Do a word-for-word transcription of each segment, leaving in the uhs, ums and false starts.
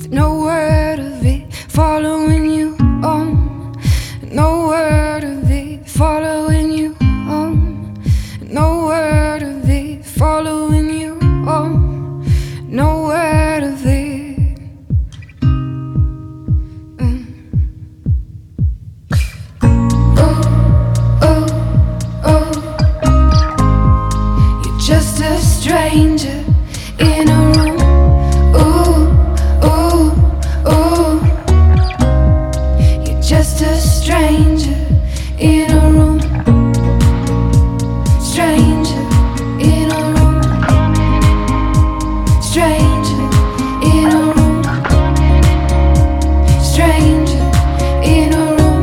No word of it following you home. No word of it following you home. No word of it following you home. No word of it. Mm. Oh, oh, oh. You're just a stranger in a room. Just a stranger in a room. Stranger in a room. Stranger in a room. Stranger in a room.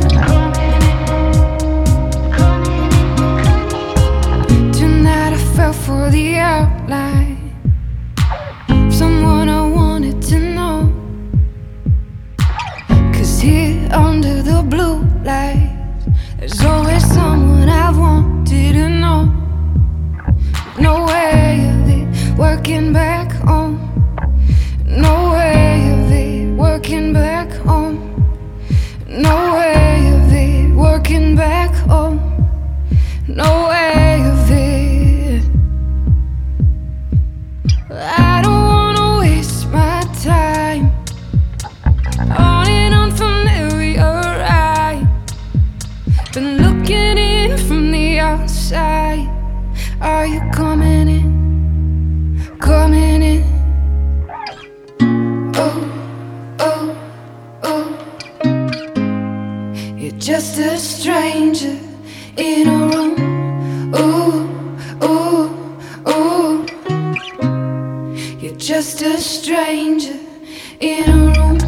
Tonight I fell for the outline of someone I wanted to know. Cause here under the blue lights, there's always someone I've wanted to know. No way of it working back home. No way of it working back home. No way of it working back home. No way of it. I don't wanna waste my time on an unfamiliar eye. Been looking in from the outside. Are you coming in? Coming in? Oh, oh, oh. You're just a stranger in a room. Ooh, ooh, ooh. You're just a stranger in a room.